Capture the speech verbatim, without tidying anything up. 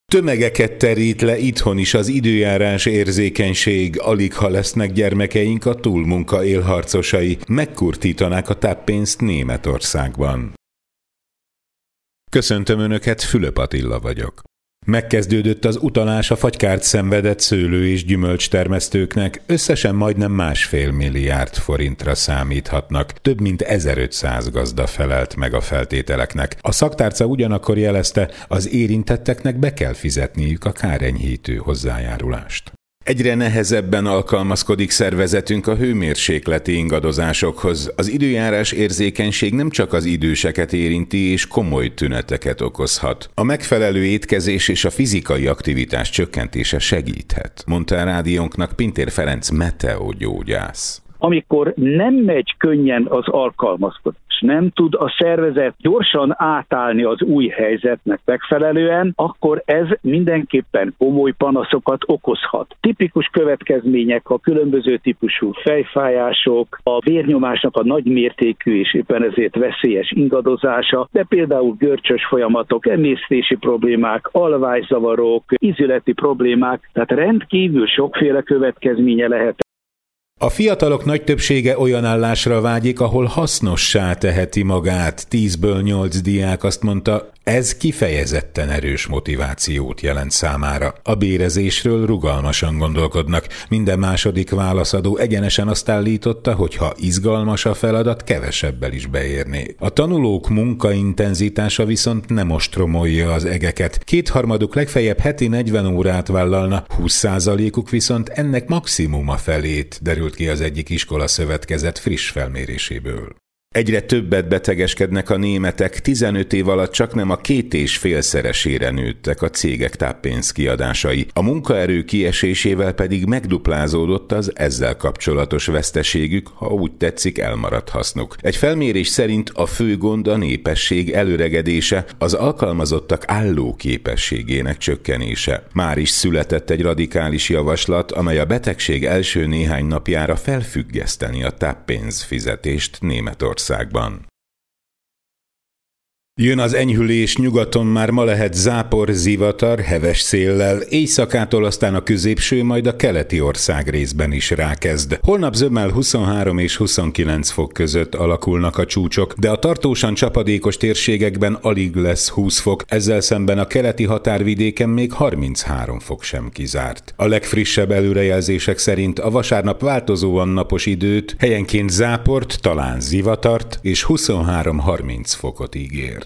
Tömegeket terít le itthon is az időjárás érzékenység, aligha lesznek gyermekeink a túlmunka élharcosai, megkurtítanák a táppénzt Németországban. Köszöntöm Önöket, Fülöp Attila vagyok. Megkezdődött az utalás a fagykárt szenvedett szőlő- és gyümölcstermesztőknek, összesen majdnem másfél milliárd forintra számíthatnak, több mint ezerötszáz gazda felelt meg a feltételeknek. A szaktárca ugyanakkor jelezte, az érintetteknek be kell fizetniük a kárenyhítő hozzájárulást. Egyre nehezebben alkalmazkodik szervezetünk a hőmérsékleti ingadozásokhoz. Az időjárás érzékenység nem csak az időseket érinti és komoly tüneteket okozhat. A megfelelő étkezés és a fizikai aktivitás csökkentése segíthet, mondta a rádiónknak Pintér Ferenc meteogyógyász. Amikor nem megy könnyen az alkalmazkodás, nem tud a szervezet gyorsan átállni az új helyzetnek megfelelően, akkor ez mindenképpen komoly panaszokat okozhat. Tipikus következmények a különböző típusú fejfájások, a vérnyomásnak a nagymértékű és éppen ezért veszélyes ingadozása, de például görcsös folyamatok, emésztési problémák, alvászavarok, ízületi problémák, tehát rendkívül sokféle következménye lehet. A fiatalok nagy többsége olyan állásra vágyik, ahol hasznossá teheti magát. Tízből nyolc diák azt mondta, ez kifejezetten erős motivációt jelent számára. A bérezésről rugalmasan gondolkodnak. Minden második válaszadó egyenesen azt állította, hogy ha izgalmas a feladat, kevesebbel is beérné. A tanulók munkaintenzitása viszont nem ostromolja az egeket. Kétharmaduk legfeljebb heti negyven órát vállalna, húsz százalékuk viszont ennek maximuma felét, derült ki az egyik iskolaszövetkezet friss felméréséből. Egyre többet betegeskednek a németek, tizenöt év alatt csaknem a két és félszeresére nőttek a cégek táppénzkiadásai. A munkaerő kiesésével pedig megduplázódott az ezzel kapcsolatos veszteségük, ha úgy tetszik, elmaradt hasznuk. Egy felmérés szerint a fő gond a népesség előregedése, az alkalmazottak állóképességének csökkenése. Már is született egy radikális javaslat, amely a betegség első néhány napjára felfüggeszteni a táppénzfizetést Németországban. Jön az enyhülés, nyugaton már ma lehet zápor, zivatar, heves széllel, éjszakától aztán a középső, majd a keleti ország részben is rákezd. Holnap zömmel huszonhárom és huszonkilenc fok között alakulnak a csúcsok, de a tartósan csapadékos térségekben alig lesz húsz fok, ezzel szemben a keleti határvidéken még harminchárom fok sem kizárt. A legfrissebb előrejelzések szerint a vasárnap változóan napos időt, helyenként záport, talán zivatart és huszonhárom-harminc fokot ígér.